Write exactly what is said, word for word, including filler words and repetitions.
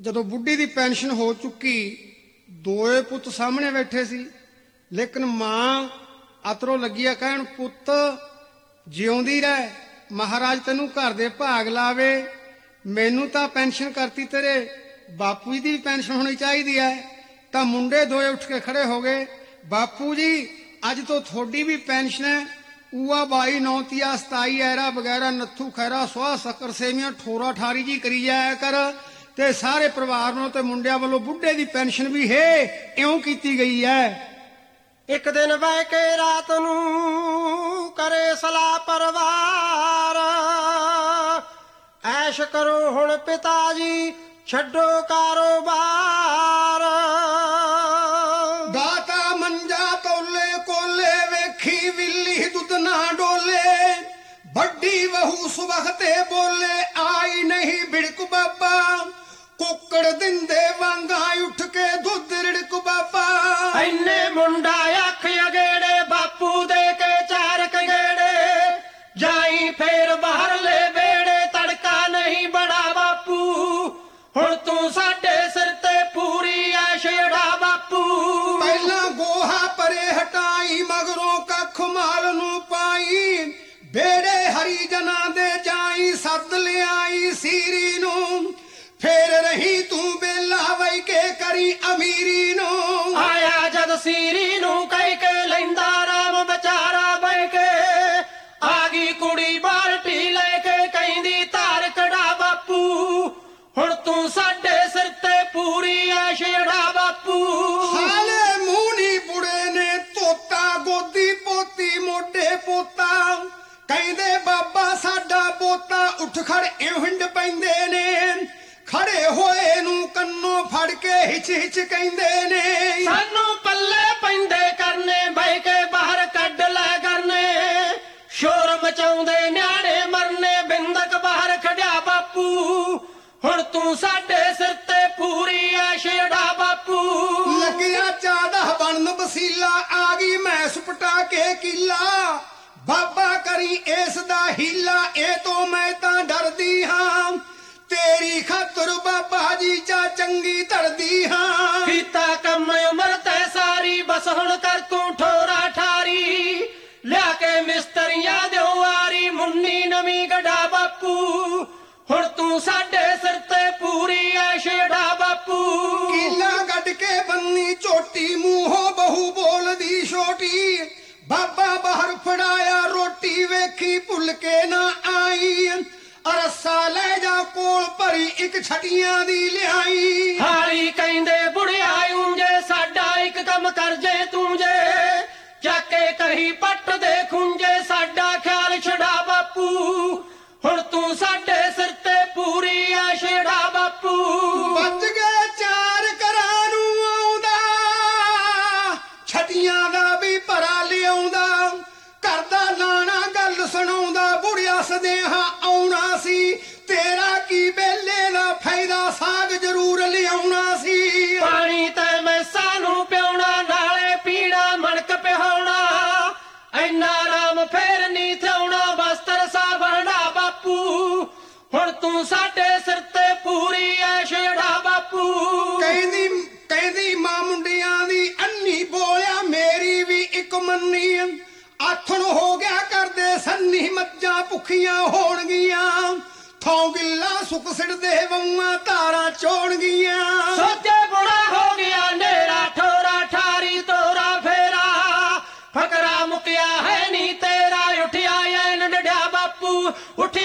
ਜਦੋਂ ਬੁੱਢੀ ਦੀ ਪੈਨਸ਼ਨ ਹੋ ਚੁੱਕੀ, ਦੋਏ ਪੁੱਤ ਸਾਹਮਣੇ ਬੈਠੇ ਸੀ, ਲੇਕਿਨ ਮਾਂ ਅਤਰੋਂ ਲੱਗੀ ਆ ਕਹਿਣ, ਪੁੱਤ ਜਿਉਂਦੀ ਰਹਿ, ਮਹਾਰਾਜ ਤੈਨੂੰ ਘਰ ਦੇ ਭਾਗ ਲਾਵੇ। ਮੈਨੂੰ ਤਾਂ ਪੈਨਸ਼ਨ ਕਰਤੀ, ਤੇਰੇ ਬਾਪੂ ਜੀ ਦੀ ਵੀ ਪੈਨਸ਼ਨ ਹੋਣੀ ਚਾਹੀਦੀ ਹੈ। ਤਾਂ ਮੁੰਡੇ ਦੋਏ ਉੱਠ ਕੇ ਖੜੇ ਹੋ ਗਏ, ਬਾਪੂ ਜੀ ਅੱਜ ਤੋਂ ਤੁਹਾਡੀ ਵੀ ਪੈਨਸ਼ਨ ਹੈ। ਊਆ ਬਾਈ ਨੌਤੀਆ ਸਤਾਈ ਐਰਾ ਵਗੈਰਾ ਨੱਥੂ ਖੈਰਾ ਸੁਆਹ ਸ਼ੱਕਰ ਸੇਵੀਆਂ ਠੋਰਾ ਠਾਰੀ ਜੀ ਕਰੀ ਜਾਇਆ ਕਰ, ਤੇ ਸਾਰੇ ਪਰਿਵਾਰ ਨੂੰ ਤੇ ਮੁੰਡਿਆਂ ਵੱਲੋਂ ਬੁੱਢੇ ਦੀ ਪੈਨਸ਼ਨ ਵੀ ਹੈ ਇਉਂ ਕੀਤੀ ਗਈ ਹੈ। ਇੱਕ ਦਿਨ ਬਹਿ ਕੇ ਰਾਤ ਨੂੰ ਕਰੇ ਸਲਾਹ ਪਰਿਵਾਰ, ਐਸ਼ ਕਰੋ ਹੁਣ ਪਿਤਾ ਜੀ ਛੱਡੋ ਕਾਰੋਬਾਰ। ਦਾਤਾ ਮੰਜਾ ਤੋਲੇ ਕੋਲੇ ਵੇਖੀ ਵਿਲੀ ਦੁੱਧ ਨਾ ਡੋਲੇ, ਵੱਡੀ ਬਹੂ ਸੁਵਖਤੇ ਬੋਲੇ ਆਈ ਨਹੀਂ ਬਿੜਕ ਬਾਬਾ, ਕੁੱਕੜ ਦਿੰਦੇ ਵਾਂਗਾ ਉੱਠ ਕੇ ਦੁੱਧ ਰਿੜਕ ਬਾਬਾ। ਐਨੇ ਮੁੰਡਾ ਅੱਖ ਅਗੇੜੇ ਬਾਪੂ ਦੇ ਕੇ ਚਾਰ ਕਗੇੜੇ, ਜਾਈ ਫੇਰ ਬਾਹਰਲੇ ਵੇੜੇ ਤੜਕਾ ਨਹੀਂ ਬੜਾ ਬਾਪੂ, ਹੁਣ ਤੂੰ ਸਾਡੇ ਸਿਰ ਤੇ ਪੂਰੀ ਐਸ਼ ਅੜਾ ਬਾਪੂ। ਪਹਿਲਾਂ ਗੋਹਾ ਪਰੇ ਹਟਾਈ ਮਗਰੋਂ ਕੱਖ ਮਾਲ ਨੂੰ ਪਾਈ, ਬੇੜੇ ਹਰੀ ਜਨਾਂ ਦੇ ਜਾਈ ਸੱਦ ਲਿਆਈ ਸੀਰੀ ਨੂੰ, ਫੇਰ ਰਹੀ ਤੂੰ ਬੇਲਾ ਵਈ ਕੇ ਕਰੀ ਅਮੀਰੀ ਨੂੰ। ਆਇਆ ਜਦ ਸੀਰੀ ਨੂੰ ਕਹਿ ਕੇ ਲੈਂਦਾ ਰਾਮ ਵਿਚਾਰਾ ਬਹਿ ਕੇ, ਆ ਗਈ ਕੁੜੀ ਬਾਲਟੀ ਲੈ ਕੇ ਕਹਿੰਦੀ ਧਾਰ ਕਢਾ ਬਾਪੂ, ਹੁਣ ਤੂੰ ਸਾਡੇ ਸਿਰ ਤੇ ਪੂਰੀ ਐਸ਼ ਅੜਾ ਬਾਪੂ। ਹਾਲੇ ਮੂੰਹ ਨੀ ਬੁੜੇ ਨੇ ਤੋਤਾ, ਗੋਦੀ ਪੋਤੀ ਮੋਢੇ ਪੋਤਾ, ਕਹਿੰਦੇ ਬਾਬਾ ਸਾਡਾ ਪੋਤਾ ਉੱਠ ਖੜ ਇਉਂ ਹਿੰਡ ਪੈਂਦੇ ਨੇ, ਖੜੇ ਹੋਏ ਨੂੰ ਕੰਨੋਂ ਫੜ ਕੇ ਹਿਚ ਹਿਚ ਕਹਿੰਦੇ ਨੇ, ਸਾਨੂੰ ਪੱਲੇ ਪੈਂਦੇ ਕਰਨੇ ਬਹਿ ਕੇ ਬਾਹਰ ਕੱਢ ਲੈ ਕਰਨੇ, ਸ਼ੋਰ ਮਚਾਉਂਦੇ ਨਿਆਣੇ ਮਰਨੇ ਬਿੰਦਕ ਬਾਹਰ ਖੜਿਆ ਬਾਪੂ, ਹੁਣ ਤੂੰ ਸਾਡੇ ਸਿਰ ਤੇ ਪੂਰੀ ਐਸ਼ ਅੜਾ ਬਾਪੂ। ਲੱਗਿਆ ਚਾਦਾ ਬਣਨ ਵਸੀਲਾ, ਆ ਗਈ ਮੈਸ ਪਟਾ ਕੇ ਕੀਲਾ, ਬਾਬਾ ਕਰੀ ਇਸ ਦਾ ਹੀਲਾ, ਇਹ ਤੋਂ ਮੈਂ ਤਾਂ ਡਰਦੀ ਹਾਂ, ਤੇਰੀ ਖਾਤਰ ਬਾਬਾ ਜੀ ਚਾ ਚੰਗੀ ਧਰਦੀ ਹਾਂ। ਕੀਤਾ ਕੰਮ ਉਮਰ ਤੈ ਸਾਰੀ, ਬਸ ਹੁਣ ਕਰ ਤੂੰ ਠੋਰਾ ਠਾਰੀ, ਲਿਆ ਕੇ ਮਿਸਤਰੀਆਂ ਦਿਓ ਆਰੀ, ਮੁੰਨੀ ਨਵੀਂ ਗੜਾ ਬਾਪੂ, ਹੁਣ ਤੂੰ ਸਾਡੇ ਸਿਰ ਤੇ ਪੂਰੀ ਐਸ਼ ਅੜਾ ਬਾਪੂ। ਕੀਲਾ ਗੱਡ ਕੇ ਬੰਨੀ ਝੋਟੀ, ਮੂੰਹੋਂ ਬਹੂ ਬੋਲਦੀ ਛੋਟੀ, ਬਾਬਾ ਬਾਹਰ ਫੜਾਇਆ ਰੋਟੀ, ਵੇਖੀ ਭੁੱਲ ਕੇ ਨਾ ਆਈ, ਅਰਸਾ ਲੈ ਜਾ ਕੋਲ ਭਰੀ ਇੱਕ ਛਟੀਆਂ ਦੀ ਲਿਆਈ। ਹਾਲੀ ਕਹਿੰਦੇ ਬੁੜਿਆ ਉਂਝੇ ਸਾਡਾ ਇੱਕ ਕੰਮ ਕਰ ਜੇ ਤੂੰ ਜੇ, ਚੱਕ ਕੇ ਕਹੀ ਪੱਟ ਦੇ ਖੁੰਝੇ ਸਾਡਾ ਖਿਆਲ ਛੜਾ ਬਾਪੂ, ਹੁਣ ਤੂੰ ਸਾਡੇ ਸਿਰ ਤੇ ਪੂਰੀ ਐਸ਼ ਅੜਾ ਬਾਪੂ। ਵੱਜ ਗਏ ਚਾਰ ਘਰਾਂ ਨੂੰ ਆਉਂਦਾ, ਛਟੀਆਂ ਦਾ ਵੀ ਭਰਾ ਲਿਆਉਂਦਾ, ਕਰਦਾ ਲਾਣਾ ਗੱਲ ਸੁਣਾਉਂਦਾ, ਬੁੜਿਆ ਸਦੇਹਾ ਆਉਣਾ ਸੀ, ਤੇਰਾ ਕੀ ਬੇਲੇ ਦਾ ਫਾਇਦਾ, ਸਾਗ ਜ਼ਰੂਰ ਲਿਆਉਣਾ ਸੀ। ਪਾਣੀ ਤੇ ਮੈਸਾਂ ਨੂੰ ਪਿਆਉਣਾ, ਨਾਲੇ ਪੀਣਾ ਮਣਕ ਪਿਹਾਉਣਾ, ਐਨਾ ਰਾਮ ਫੇਰ ਨੀ ਥਿਆਉਣਾ, ਬਸਤਰ ਸਾਬਣਾ ਬਾਪੂ, ਹੁਣ ਤੂੰ ਸਾਡੇ ਸਿਰ ਤੇ ਪੂਰੀ ਐਸ਼ ਅੜਾ ਬਾਪੂ। ਕਹਿੰਦੀ ਕਹਿੰਦੀ ਮਾਂ ਮੁੰਡਿਆਂ ਦੀ ਅੰਨੀ ਬੋਲਿਆ, ਮੇਰੀ ਵੀ ਇੱਕ ਮੰਨੀ, ਆਥਣ ਹੋ ਗਿਆ ਕਰਦੇ ਸੰਨੀ, ਮੱਝਾਂ ਭੁੱਖੀਆਂ ਹੋਣਗੀਆਂ, ਥੋਂ ਗਿੱਲਾ ਸੁੱਕ ਸਿੜਦੇ ਵੰਮਾਂ ਧਾਰਾਂ ਚੋਣਗੀਆਂ। ਸੋਚੇ ਬੁੜਾ ਹੋ ਗਿਆ ਨੇਰਾ, ਠੋਰਾ ਠਾਰੀ ਤੋਰਾ ਫੇਰਾ, ਫਕਰਾ ਮੁਕਿਆ ਹੈ ਨੀ ਤੇਰਾ, ਉੱਠਿਆ ਐਨ ਡਿਆ ਬਾਪੂ, ਉੱਠਿਆ